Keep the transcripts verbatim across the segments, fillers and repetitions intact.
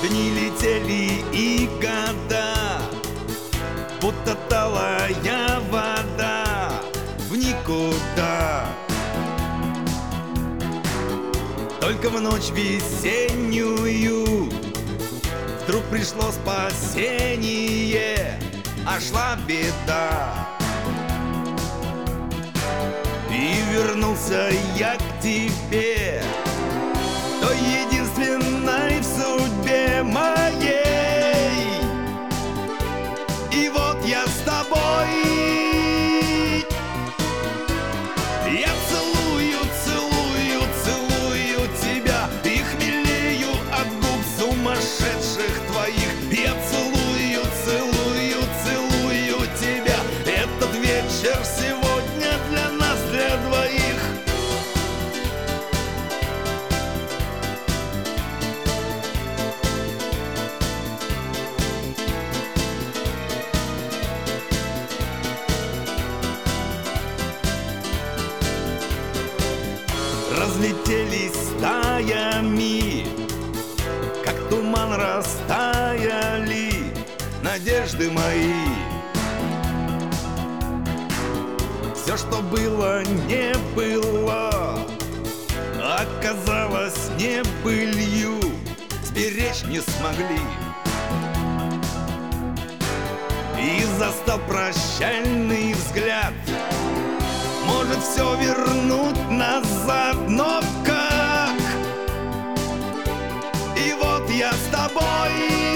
Дни летели и года, будто талая вода в никуда. Только в ночь весеннюю вдруг пришло спасение, а шла беда. И вернулся я к тебе, той единственной в судьбе моей. И вот я с тобой, я целую, целую, целую тебя и хмелею от губ сумасшедших твоих. Я целую, целую, целую тебя. Этот вечер сегодня для нас, для двоих. Разлетелись стаями, как туман растаяли надежды мои. Все, что было, не было, оказалось не былью, сберечь не смогли. И застал прощальный взгляд, может все вернуть назад, но как? И вот я с тобой,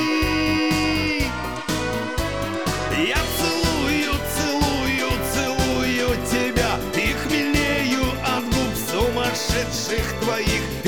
я целую, целую, целую тебя и хмелею от губ сумасшедших твоих.